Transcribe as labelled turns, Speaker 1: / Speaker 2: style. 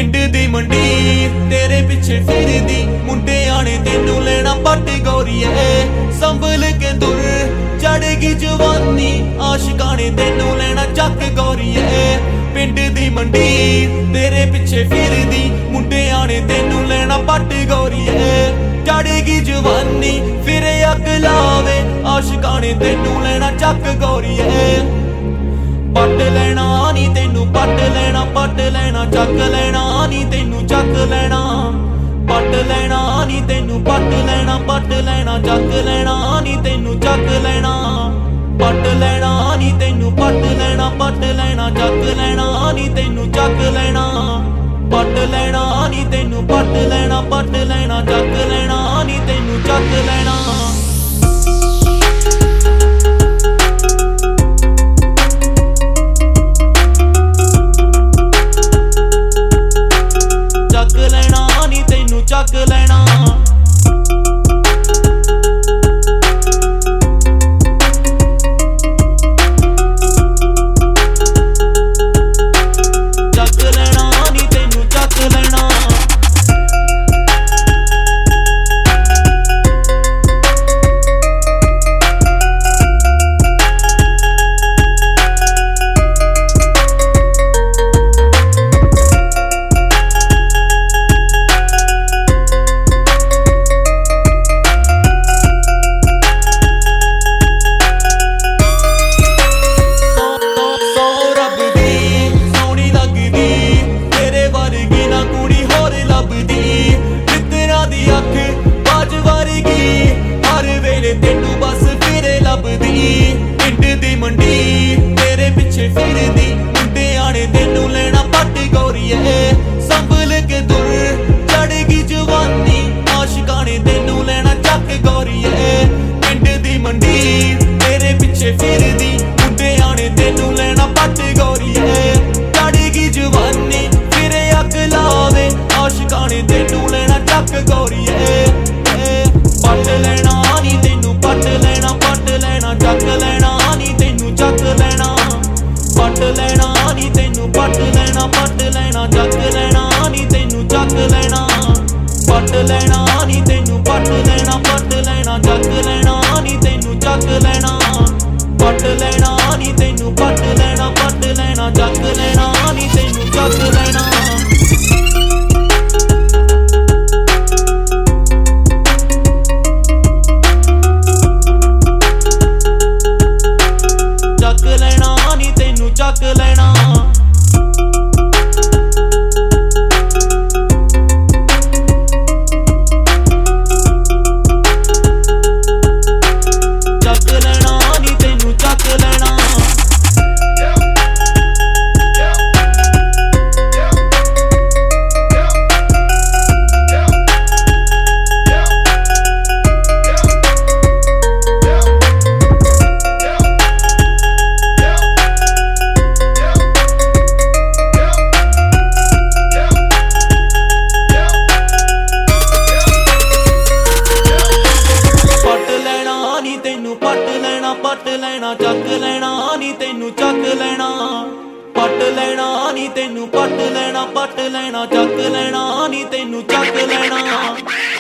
Speaker 1: पिंड दी मंडी तेरे पिछे फिरदी मुंडियां ने तेनू लेना पट गोरीए संभल के दुर चढ़गी जवानी आशिकां ने तेनू लेना चक गोरीए पिंड दी मंडी तेरे पिछे फिरदी मुंडियां ने तेनू लेना पट गोरीए चढ़गी जवानी फिर अग लावे आशिकां ने तेनू लेना चक गोरीए पट लेना नी तेनू पट लेना चक लेना नी तेनू चक लेना पट लेना नी तेनू पट लेना चक लेना नी तेनू चक लेना पट लेना नी तेनू पट लेना चक लेना नी तेनू चक लेना पट लेना नी तेनू पट लेना चक लेना नी तेनू चक लेना चक लेना चक लेना नी तेनू चक लेना तेनू बस फिरे लभदी पिंड दी मंडी तेरे पिछे फिरदी मुंडियां ने तेनू लेना पट गोरीए संभल के दुर चढ़गी जवानी आशिकां ने तेनू लेना चक गोरीए पिंड दी मंडी तेरे पिछे फिरदी मुंडियां ने तेनू लेना पट गोरीए चढ़गी जवानी फिर अग लावे आशिकां ने तेनू लेना चक गोरीए पट लेना नी तेनू पट लेना चक लेना नी तेनू चक लेना पट लेना नी तेनू पट लेना चक लेना नी तेनू चक लेना पट लेना नी तेनू पट लेना चक लेना नी तेनू चक लेना पट लेना नी तेनू पट लेना चक लेना नी तेनू चक लेना चक लेना चक लेना नी तेनू चक लेना पट लेना चक लेना नी तेनू चक लेना पट लेना नी तेनू पट लेना चक लेना नी तेनू चक लेना।